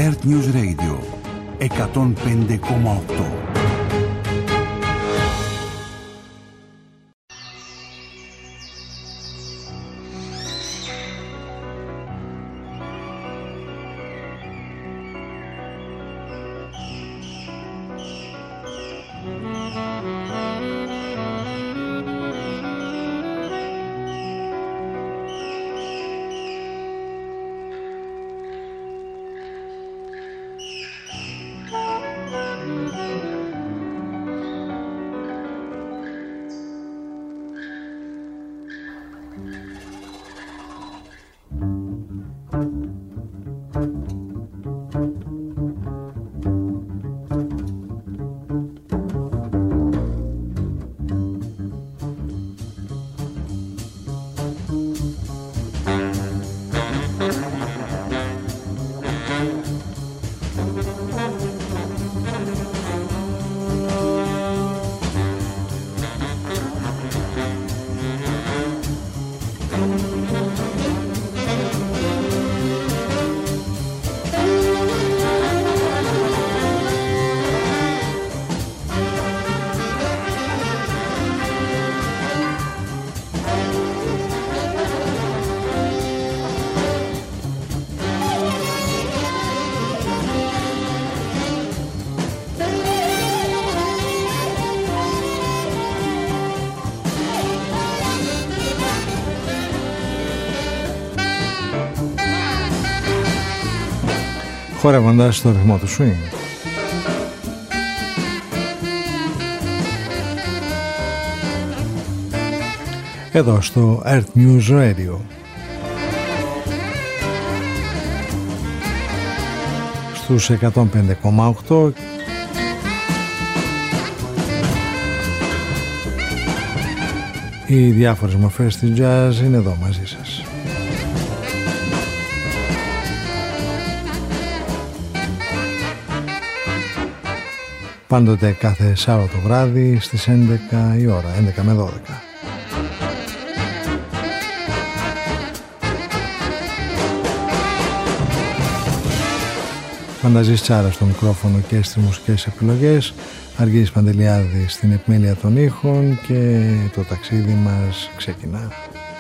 Earth News Radio 105,8. Χορεύοντας στο ρυθμό του swing. Εδώ στο Earth News Radio. Στους 105,8 οι διάφορες μορφές της jazz είναι εδώ μαζί σας. Πάντοτε κάθε Σάββατο βράδυ στις 11 η ώρα, 11 με 12. Φανταζής Τσάρα στο μικρόφωνο και στις μουσικές επιλογές, Αργύρης Παντελιάδης στην επιμέλεια των ήχων και το ταξίδι μας ξεκινά.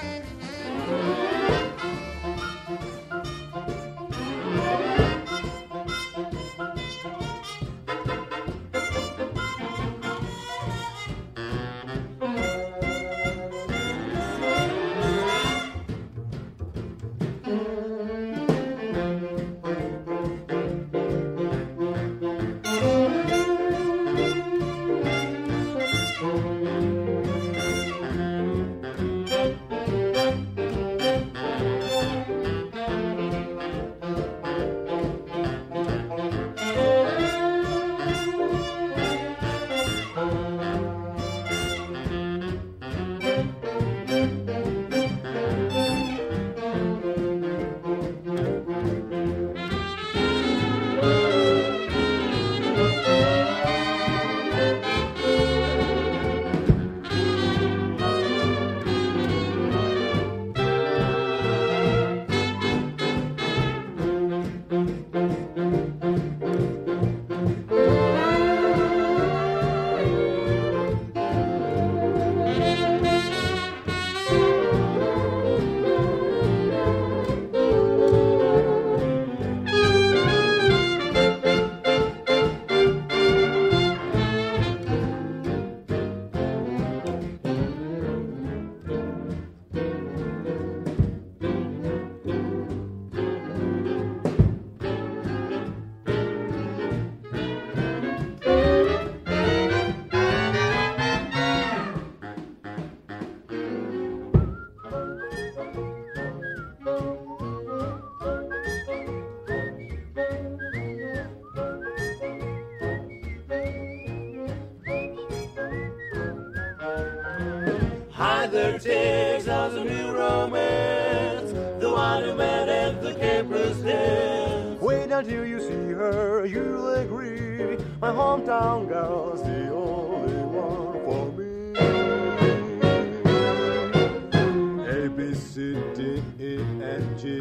There takes us a new romance, the one who met at the campus dance. Wait until you see her, you'll agree. My hometown girl's the only one for me. A, B, C, D, E, F, G,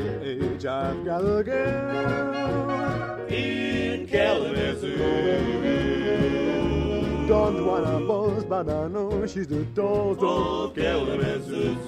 age. I've got a girl in Kalamazoo. Don't wanna boast, but I know she's the toast of Kalamazoo.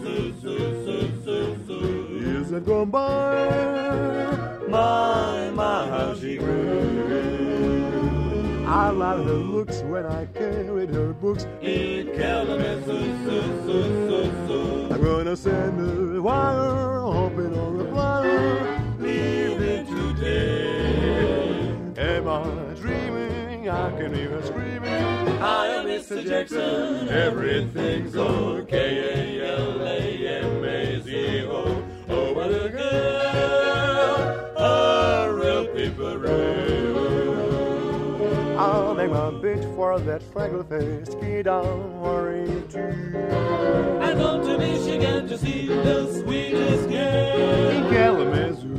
Years have gone by, my, how she grew. I like her looks when I carried her books in Kalamazoo. I'm gonna send her a wire, hoping on reply, leaving today. Am I dreaming? I can hear her screaming. I am Mr. Jackson. Everything's okay. Kalamazo. Oh, what a girl, a real piperoo. I'll make my bitch for that freckle-faced kid on worry too. I come to Michigan to see the sweetest girl in Kalamazoo.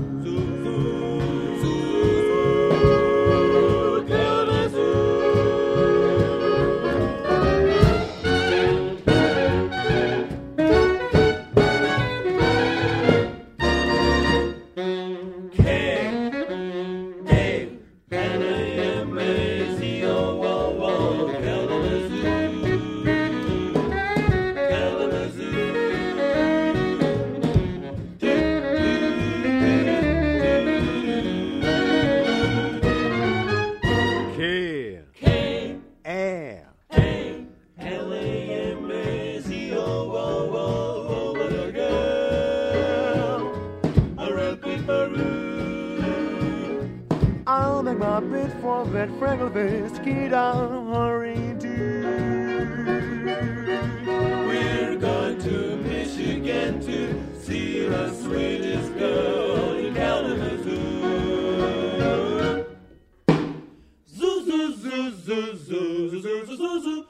I'll make my bid for that freckle-faced kid on hurry too. We're going to Michigan to see the sweetest girl in Kalamazoo. Zoo, zoo, zoo, zoo, zoo, zoo, zoo, zoo, zoo.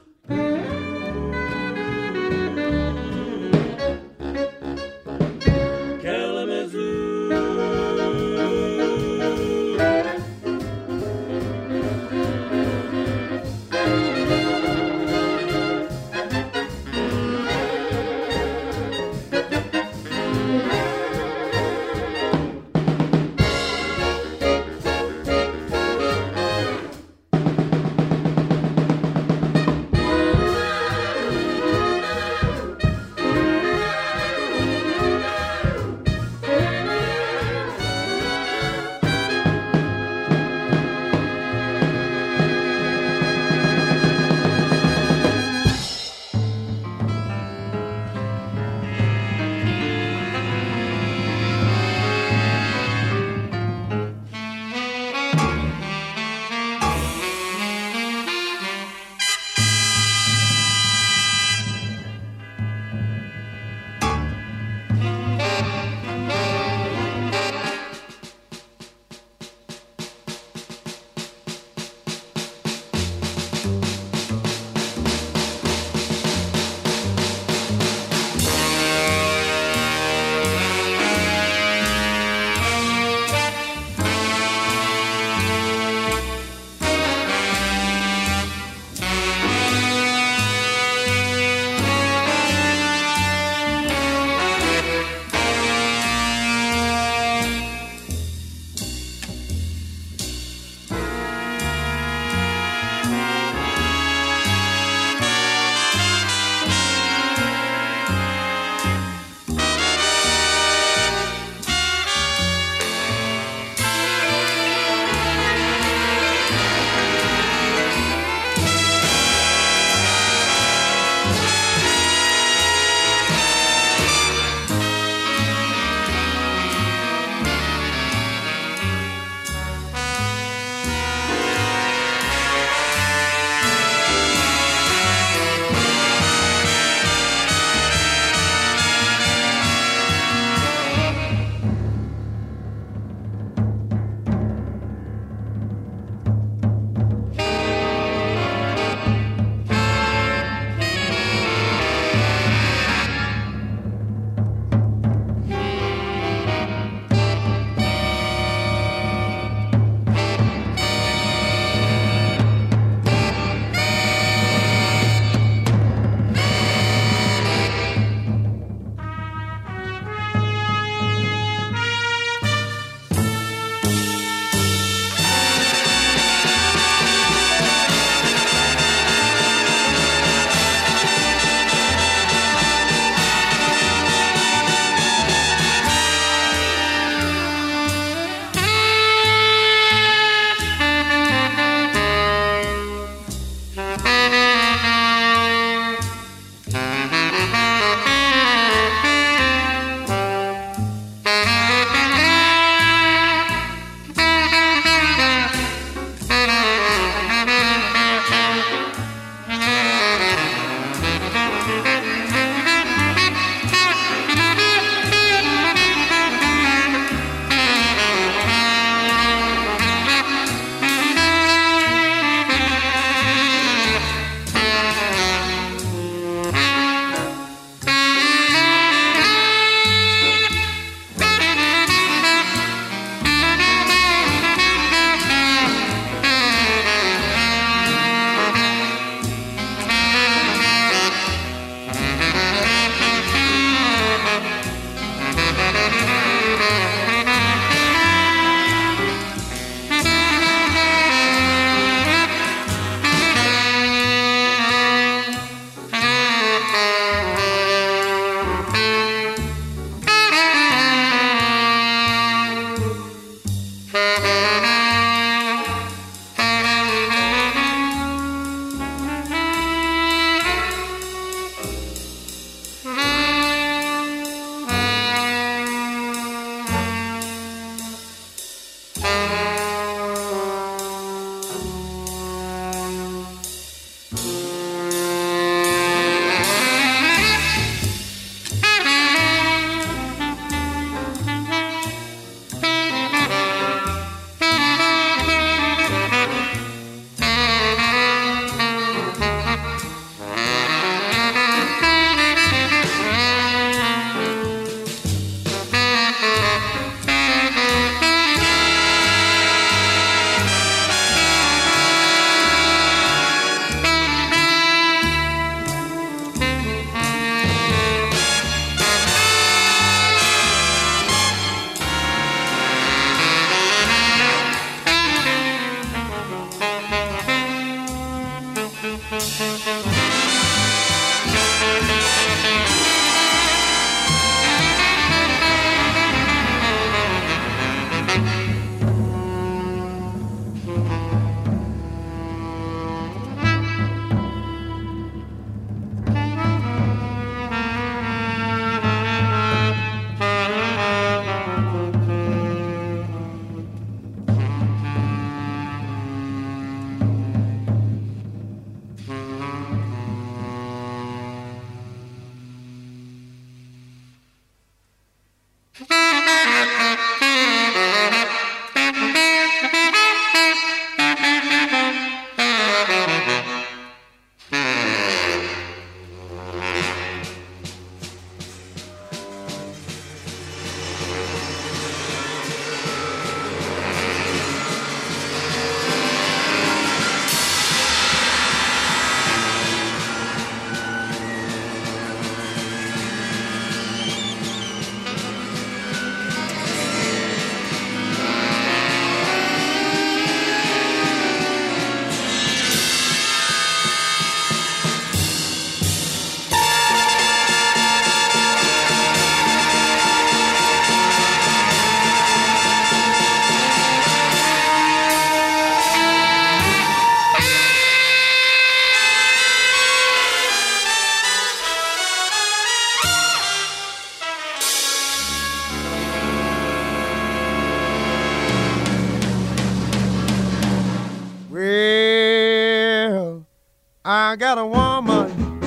I got a woman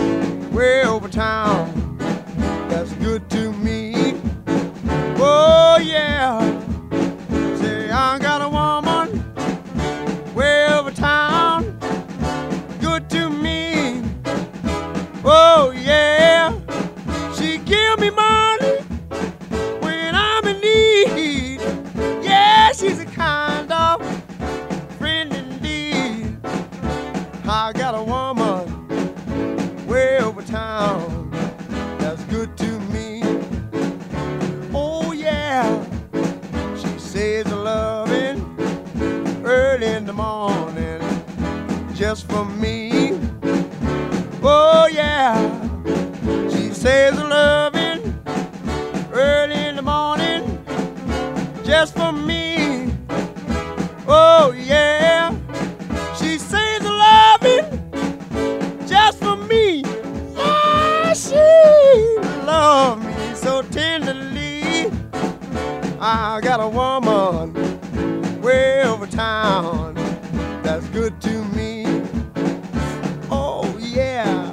way over town that's good to me. Oh yeah, say I got a woman way over town, good to me. Oh yeah, she give me money when I'm in need. Yeah, she's a kind of friend indeed. I got a woman way over town that's good to me. Oh yeah, she says a loving early in the morning just for me. Oh yeah, she says a loving early in the morning just for me. Oh yeah, she says a loving just for me. Yeah, she loves me so tenderly. I got a woman way over town that's good to me. Oh yeah.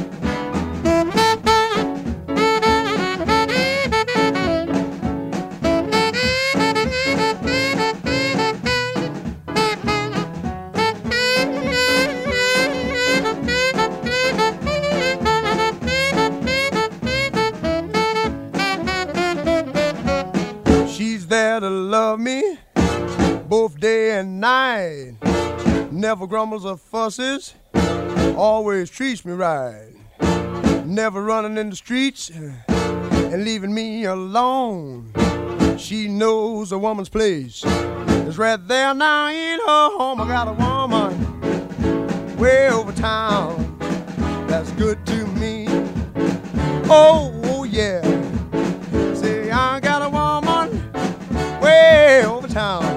She's there to love me both day and night. Never grumbles or fusses, always treats me right. Never running in the streets and leaving me alone. She knows a woman's place is right there now in her home. I got a woman way over town that's good to me. Oh yeah, say I got a woman way over town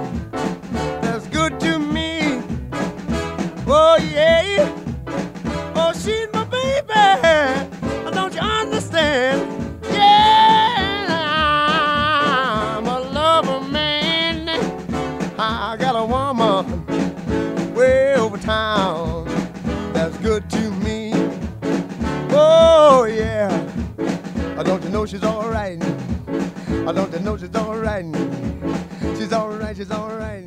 I got a woman way over town that's good to me. Oh yeah, don't you know she's all right? Don't you know she's all right? She's all right, she's all right.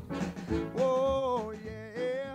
Oh yeah.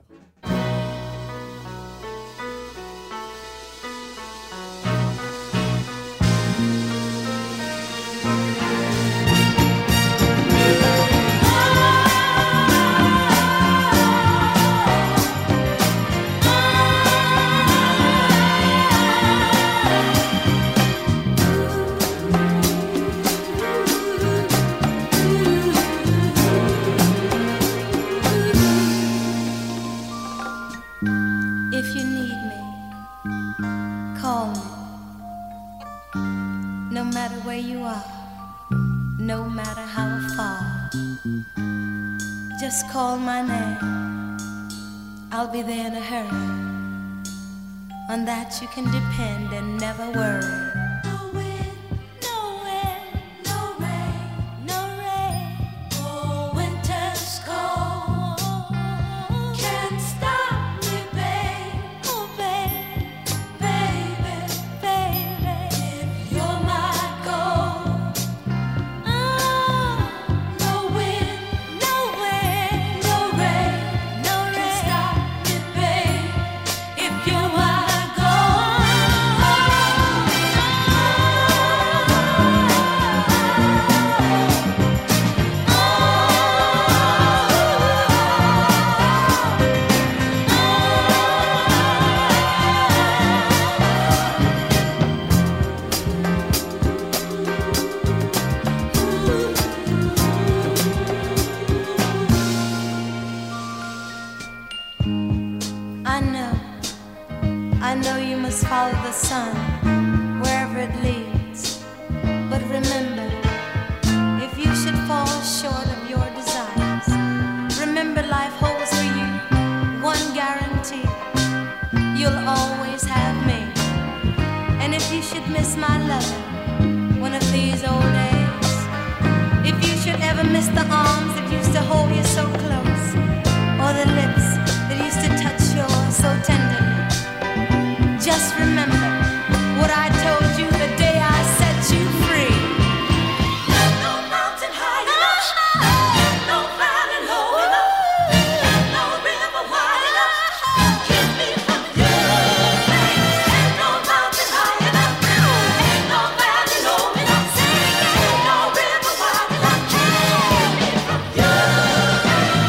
Just call my name, I'll be there in a hurry. On that you can depend and never worry. No wind, no wind, no rain, no rain. Oh, winter's cold can't stop me, babe. Oh, babe, baby, baby, if you're my gold. Oh, no wind, no wind, no rain, no rain, can stop me, babe, if you're my I know you must follow the sun wherever it leads. But remember, if you should fall short of your desires, remember life holds for you one guarantee: you'll always have me. And if you should miss my loving one of these old days, if you should ever miss the arms that used to hold you so close, or the lips that used to touch yours so tenderly, just remember what I told you the day I set you free. No mountain high enough, no valley low enough, no river wide enough, keep me from you. Ain't no mountain high enough, ain't no valley low enough, ain't no river wide enough, keep me from you.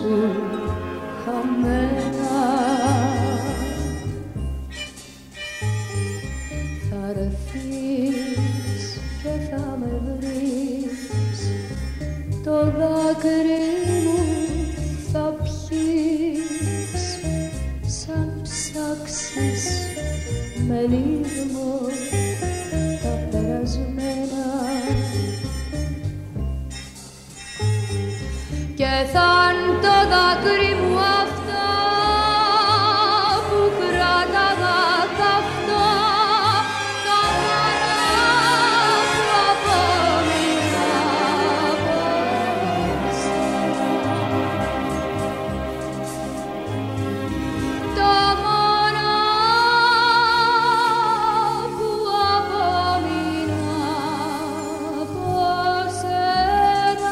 σου χαμένα. Θα ρεθείς και θα με βρεις, το δάκρυ μου θα πιείς, σαν ψάξεις με λίγμο τα περασμένα. Και θα είναι το δάκρυ μου αυτά που κράταγα καυτά, τα μάνα που απόμεινα από σένα. Τα μάνα που απόμεινα από σένα.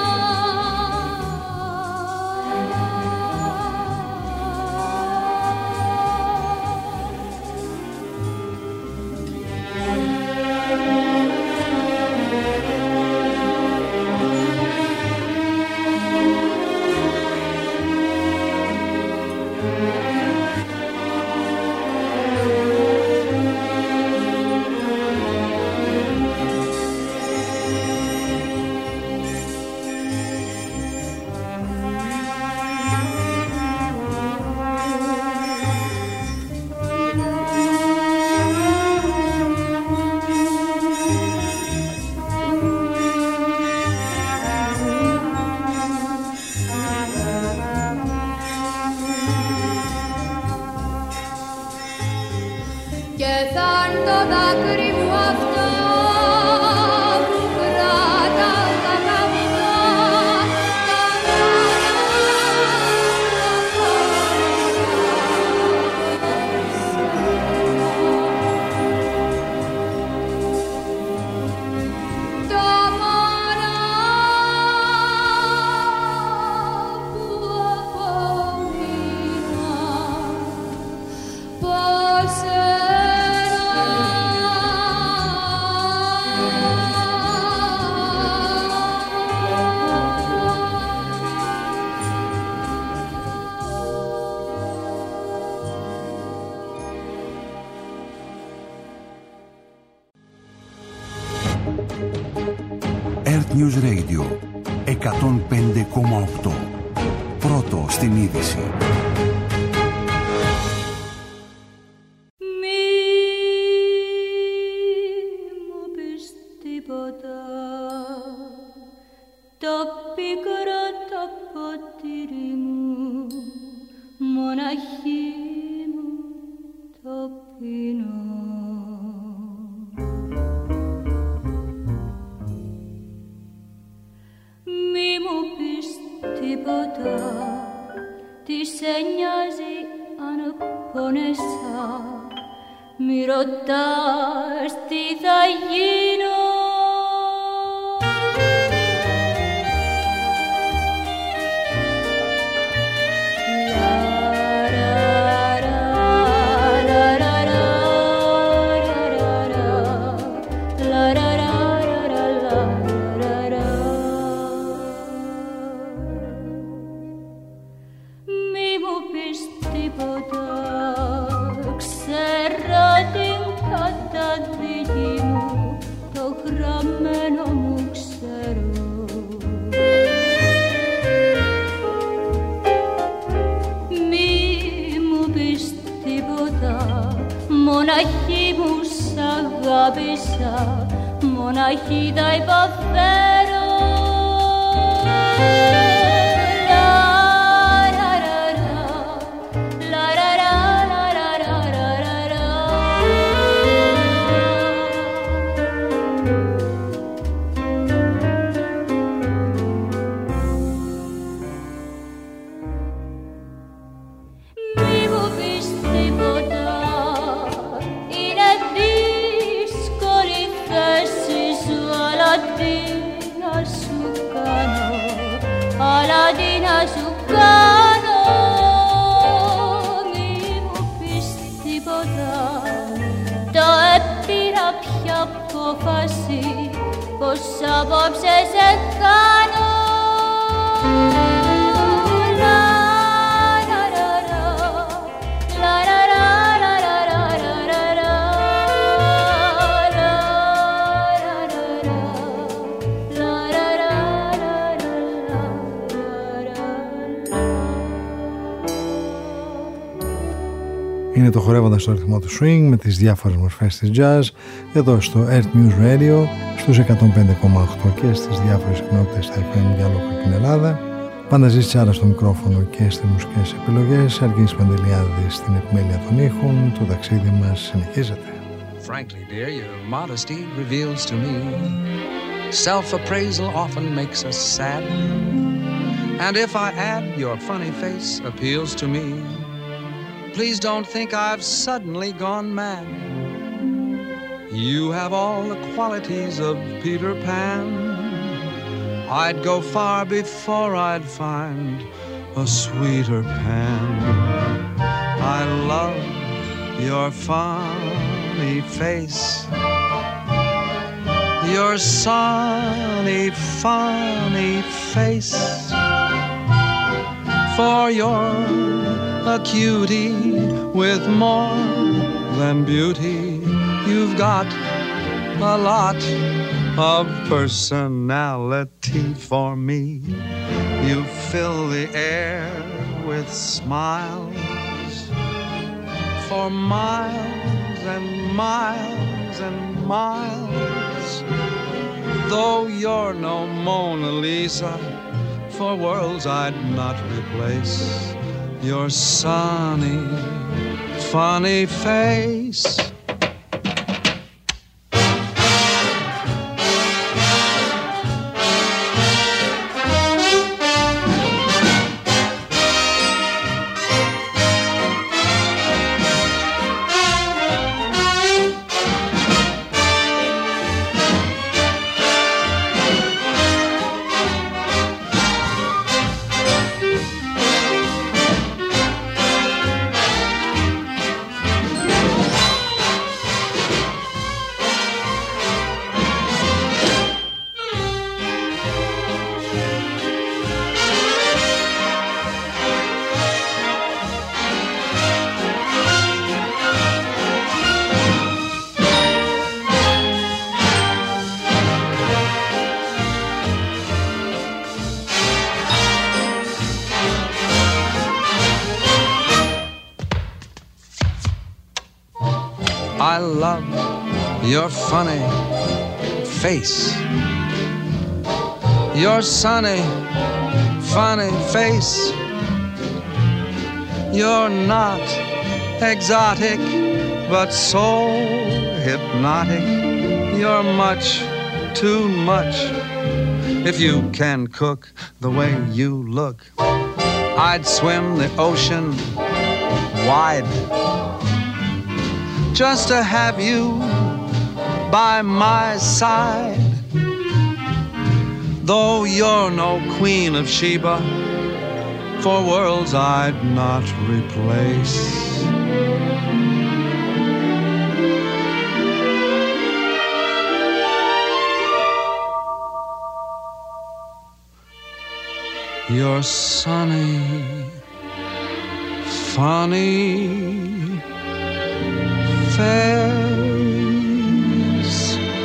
Και θα είναι το δάκρυ μου αυτό που κράταγα καυτά, τα μάνα που απόμεινα από σένα. Earth News Radio 105,8. Πρώτο στην είδηση. Μη μου πεις τίποτα, το πικρό το ποτήρι μου, μοναχή μου το πίνω. Μη μου πεις τίποτα, τι σε νοιάζει αν πόνεσα, μη ρωτάς τι θα γίνω. Μη μου πεις τίποτα, ξέρω την καταδίκη μου, το γραμμένο μου ξέρω. Μη μου πεις τίποτα, μοναχή μου σ' αγάπησα, μοναχή θα υποφέρω. Μη μου πεις τίποτα, είναι δύσκολη θέση σου, αλλά τι να σου κάνω, αλλά τι να σου κάνω. Μη μου πεις τίποτα, το έπειρα πια απόφαση, πως απόψε σε κάνω. Είναι το χορεύοντας στο ρυθμό του swing με τις διάφορες μορφές της jazz εδώ στο Earth News Radio στους 105,8 και στις διάφορες συχνότητες στα FM για ολόκληρη την Ελλάδα. Πάντα ζήσει άρα στο μικρόφωνο και στις μουσικές επιλογές. Αργής Παντελιάδης στην επιμέλεια των ήχων. Το ταξίδι μας συνεχίζεται. Frankly, dear, your modesty reveals to me self-appraisal often makes us sad. And if I add your funny face appeals to me, please don't think I've suddenly gone mad. You have all the qualities of Peter Pan. I'd go far before I'd find a sweeter Pan. I love your funny face, your sunny, funny face. For you're a cutie with more than beauty. You've got a lot of personality for me. You fill the air with smiles for miles and miles and miles. Though you're no Mona Lisa, for worlds I'd not replace your sunny, funny face. I love your funny face, your sunny, funny face. You're not exotic, but so hypnotic. You're much too much. If you can cook the way you look, I'd swim the ocean wide just to have you by my side. Though you're no Queen of Sheba, for worlds I'd not replace. Your sunny, funny face.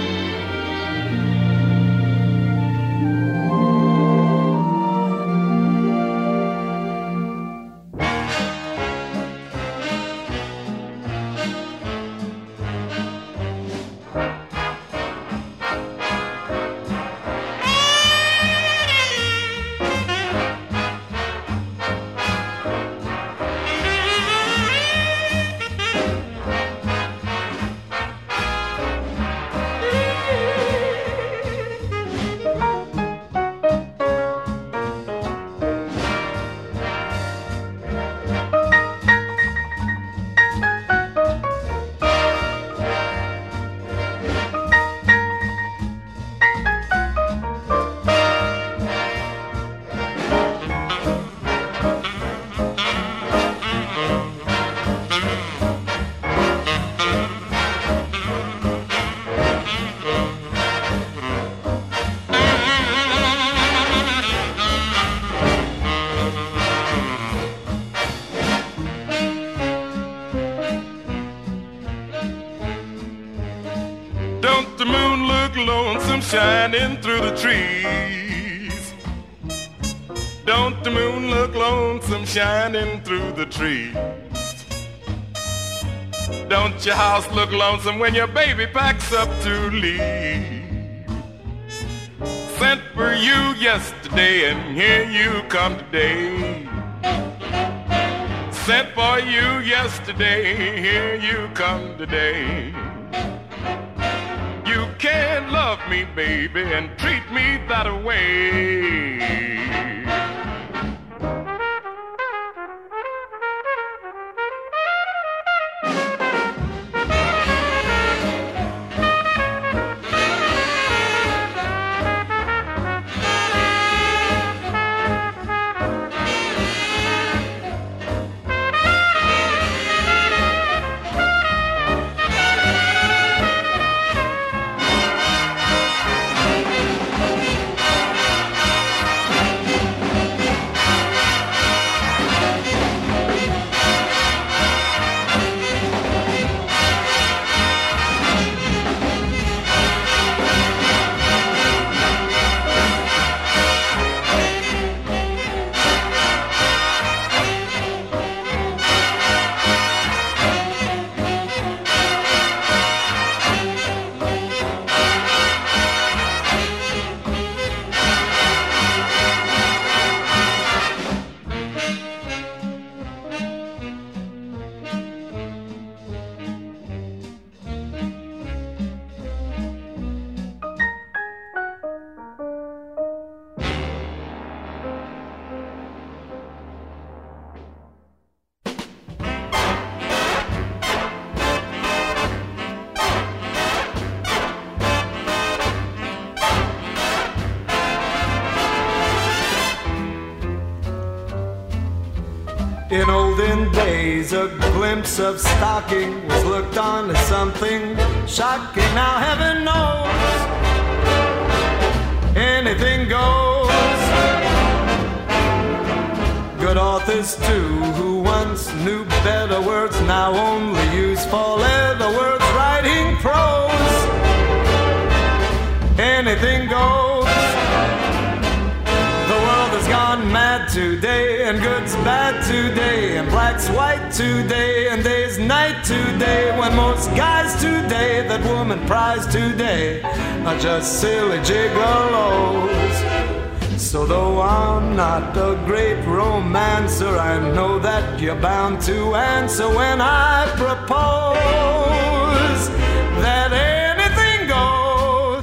Shining through the trees. Don't the moon look lonesome shining through the trees? Don't your house look lonesome when your baby packs up to leave? Sent for you yesterday and here you come today. Sent for you yesterday, here you come today. You can't love me, baby, and treat me that way. In olden days, a glimpse of stocking was looked on as something shocking. Now heaven knows, anything goes. Good authors too, who once knew better words, now only use four-letter words writing prose. Anything goes. The world has gone mad today, and good's bad today, and black's white today, and day's night today, when most guys today that woman prize today are just silly gigolos. So though I'm not a great romancer, I know that you're bound to answer when I propose that anything goes.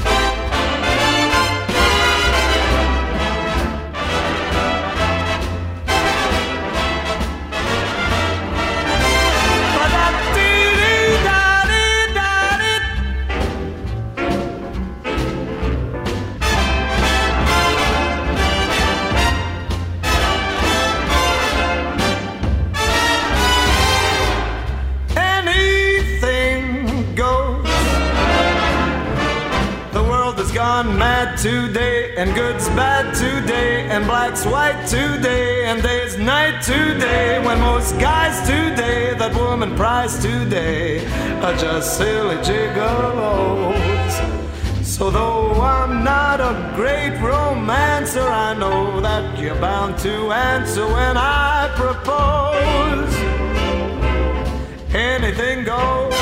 Gone mad today, and good's bad today, and black's white today, and day's night today, when most guys today that woman prize today are just silly gigolos. So though I'm not a great romancer, I know that you're bound to answer when I propose. Anything goes.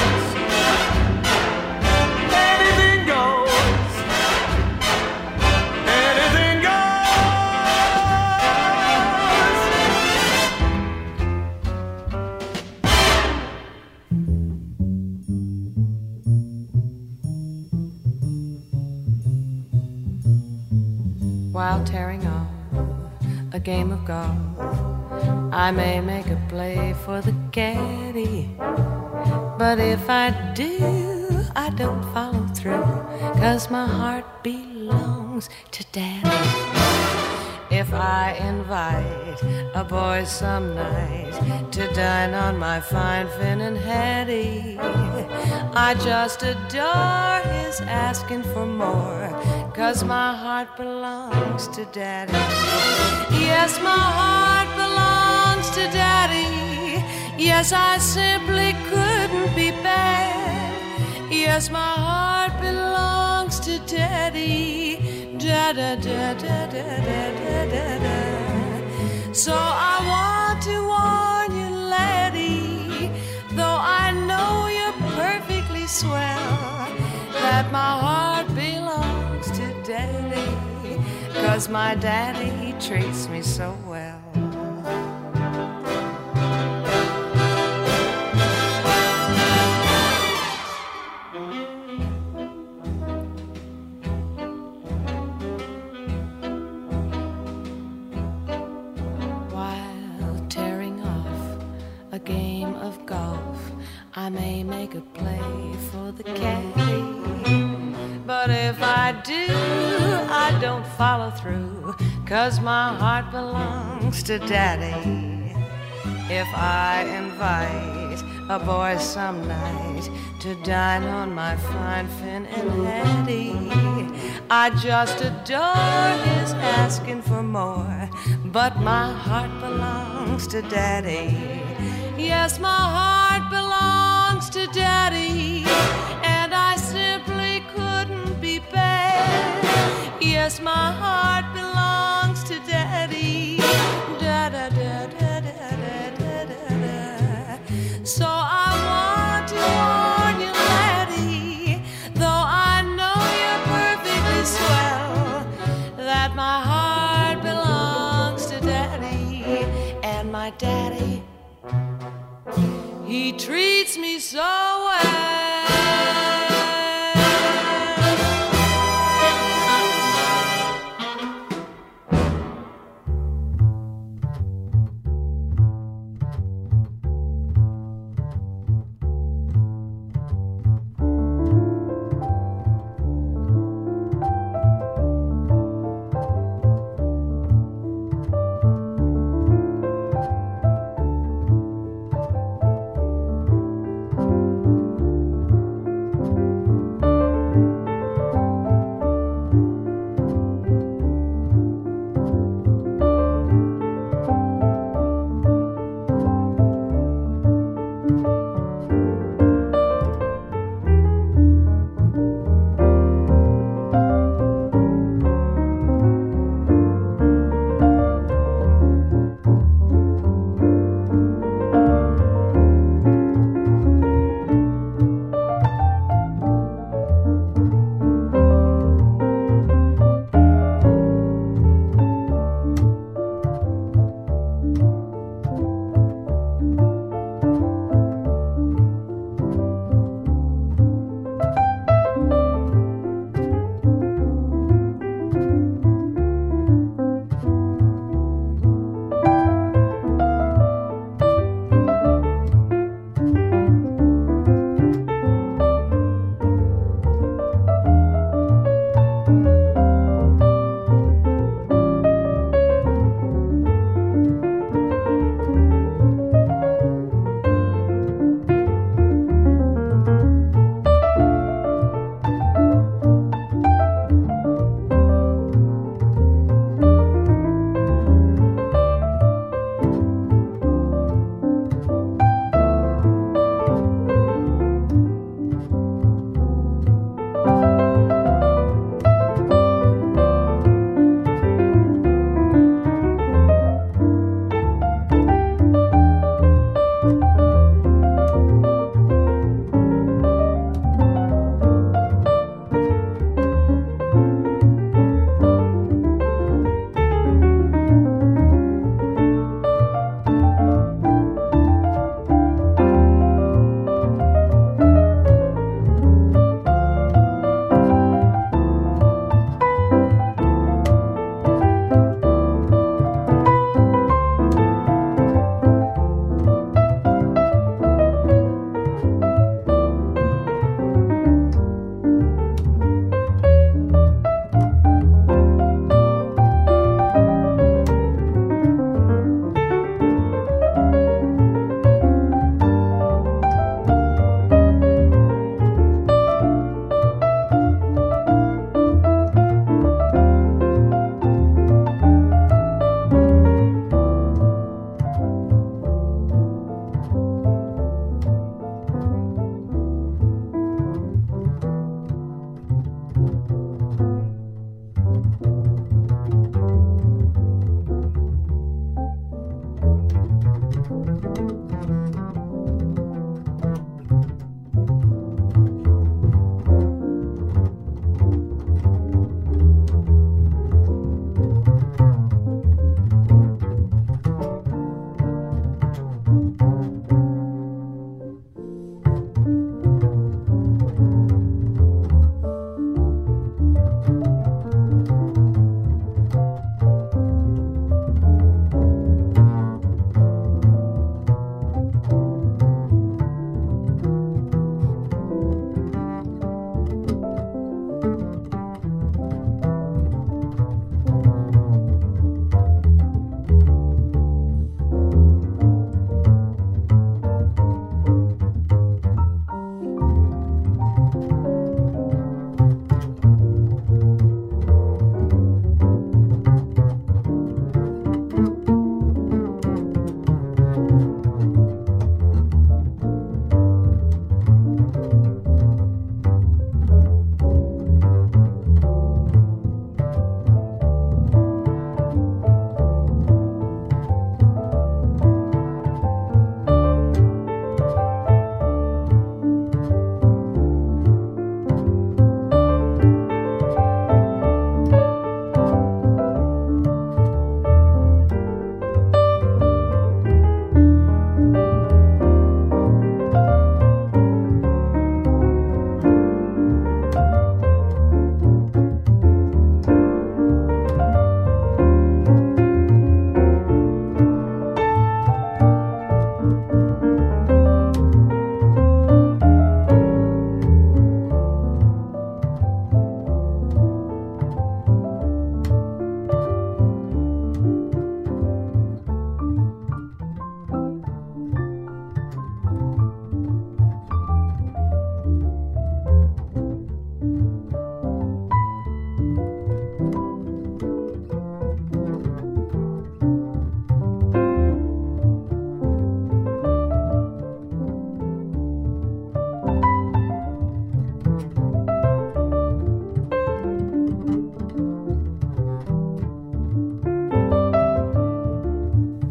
Anything goes. While tearing off a game of golf, I may make a play for the caddy, but if I do, I don't follow through, 'cause my heart belongs to Daddy. If I invite a boy some night to dine on my fine Finn and Hetty, I just adore his asking for more, 'cause my heart belongs to Daddy. Yes, my heart belongs to Daddy. Yes, I simply couldn't be bad. Yes, my heart belongs to Daddy. Da da da da da da da da. So I want to warn you, laddie, though I swell that my heart belongs to Daddy, 'cause my daddy treats me so well. I may make a play for the caddy, but if I do, I don't follow through, 'cause my heart belongs to Daddy. If I invite a boy some night to dine on my fine fin and Hattie, I just adore his asking for more, but my heart belongs to Daddy. Yes, my heart belongs to Daddy, and I simply couldn't be bad. Yes, my heart belongs to Daddy. Da da da da da da da da da. So I want to warn you, laddie, though I know you're perfectly swell, that my heart belongs to Daddy, and my daddy, he treats me so well.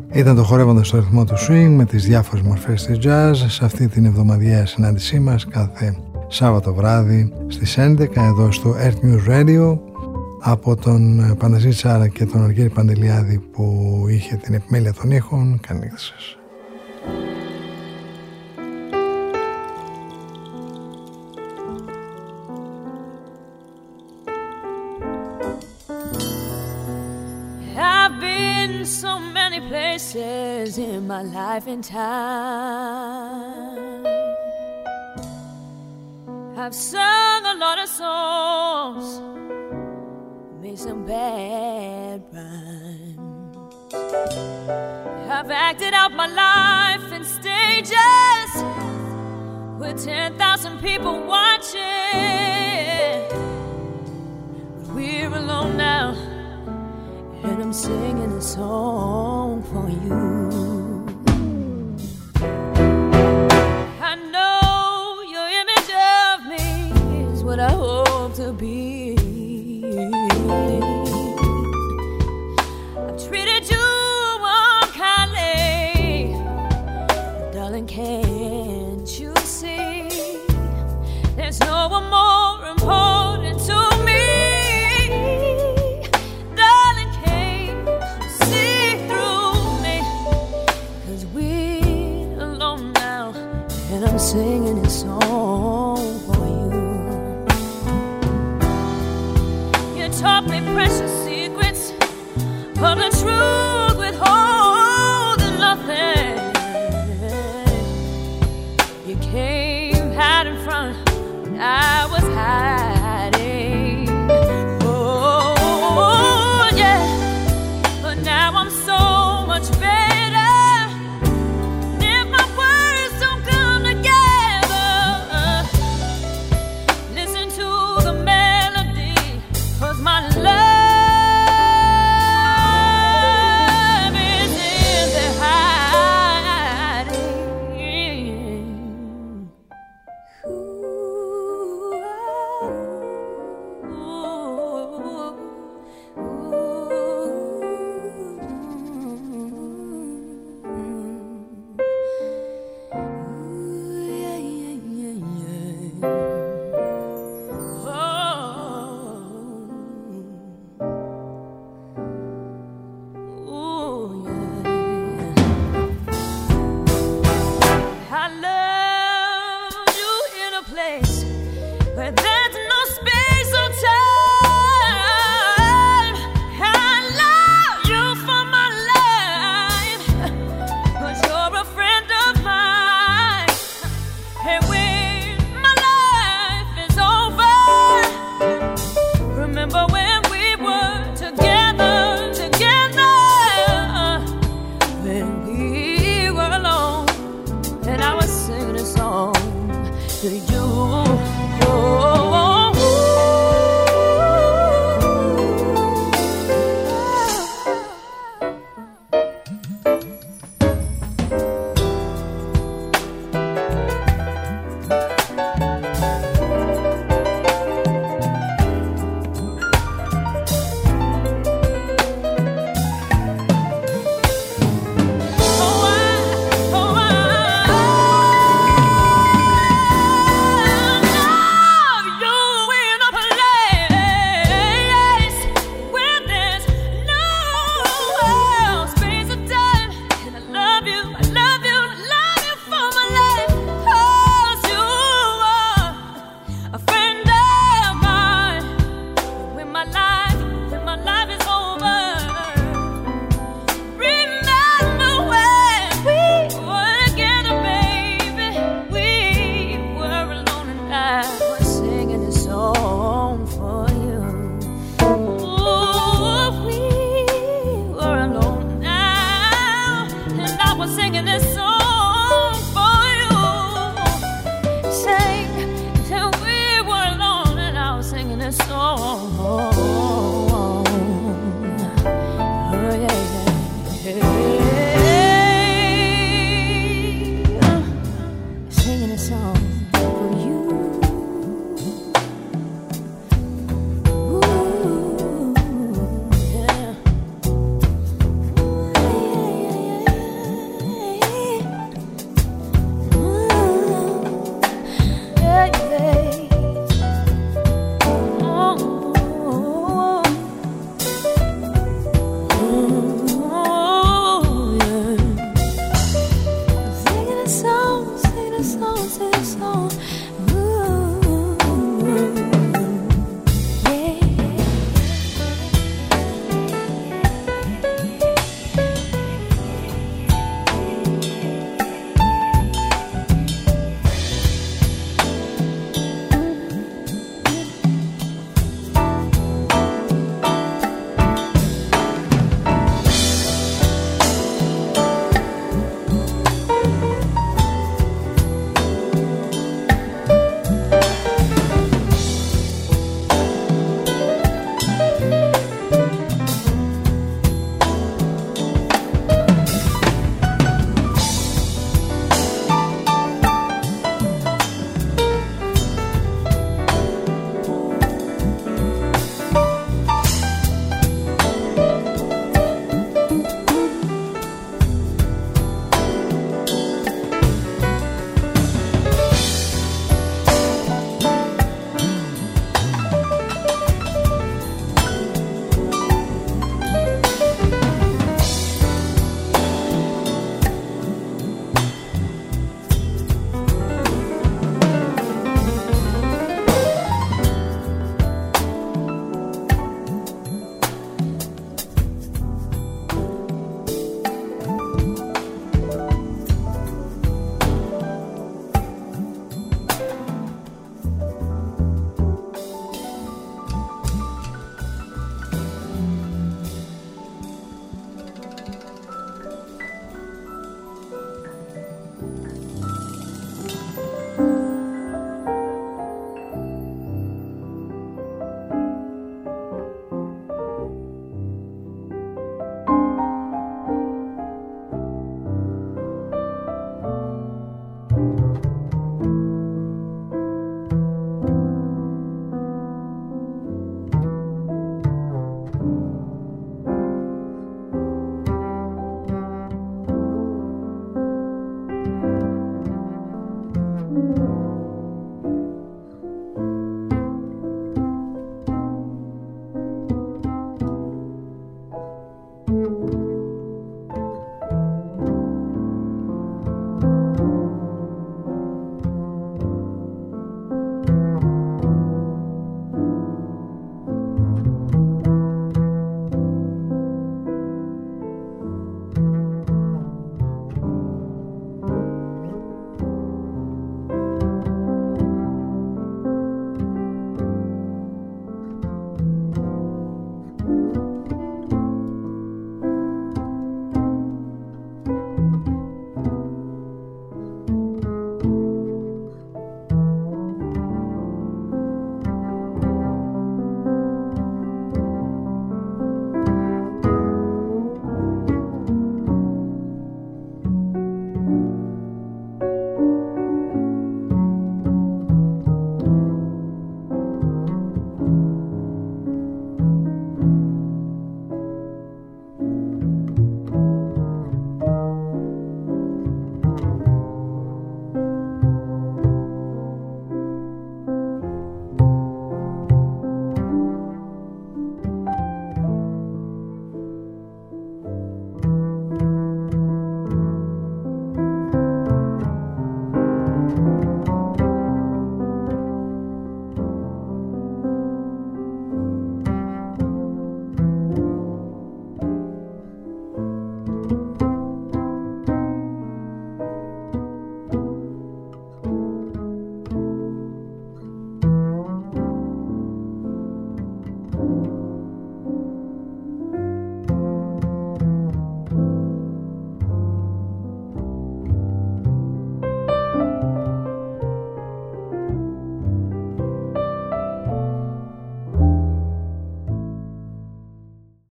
Ήταν το χορεύοντας στο ρυθμό του swing με τις διάφορες μορφές της jazz σε αυτή την εβδομαδιαία συνάντησή μας κάθε Σάββατο βράδυ στις 11 εδώ στο Earth News Radio από τον Παναζή Τσάρα και τον Αργύρη Παντελιάδη που είχε την επιμέλεια των ήχων. Καλή νύχτα σας. Places in my life and time, I've sung a lot of songs, made some bad rhymes. I've acted out my life in stages with 10,000 people watching, but we're alone now, and I'm singing a song for you. I know your image of me is what I hope to be. I've treated you unkindly, darling, can't you see? There's no one more important to me. I'm singing a song for you. You taught me precious secrets of the truth, withholding nothing. You came out in front when I was hiding. Oh, yeah. But now I'm so much better.